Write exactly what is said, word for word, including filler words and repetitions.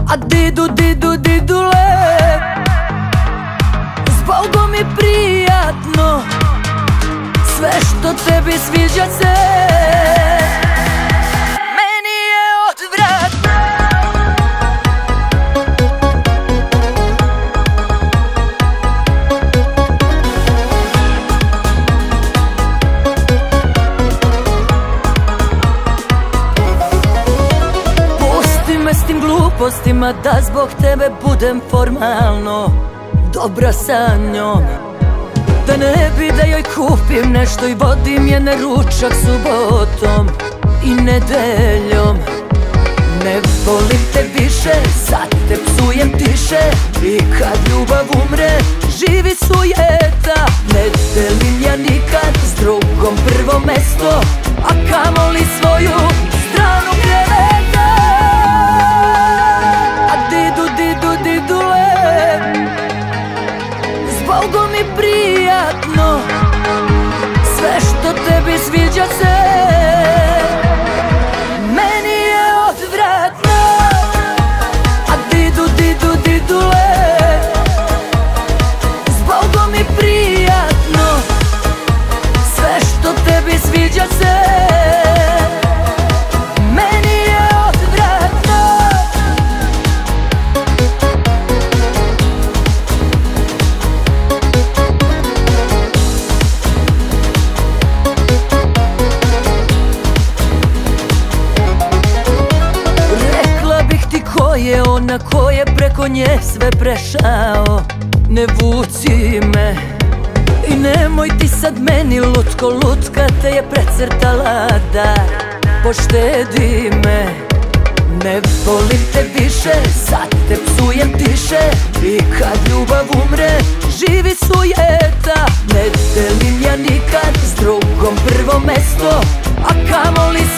A didu, didu, didule, zbogom je prijatno sve što tebi sviđa se. Meni je odvratno. Pusti me s tim glupostima da zbog tebe budem formalno dobra sa njom, da ne bi da joj kupim nešto i vodim je na ručak subotom i nedeljom. Ne volim te više, sad te psujem tiše, i kad ljubav umre živi sujeta. Ne delim ja nikad s drugom prvo mesto, a kamoli svoju stranu kreveta. A didu, didu, didule, zbogom mi prijatno sve što tebi sviđa se. Meni je odvratno. A didu, didu, didule, zbogom mi prijatno sve što tebi sviđa se. Meni je odvratno. Ko je ona, ko je preko nje sve prešao? Ne vuci me i nemoj ti sad meni lutko, lutka te je precrtala, da poštedi me. Ne volim te više, sad te psujem tiše, i kad ljubav umre živi sujeta. Ne delim ja nikad s drugom prvo mesto, a kamoli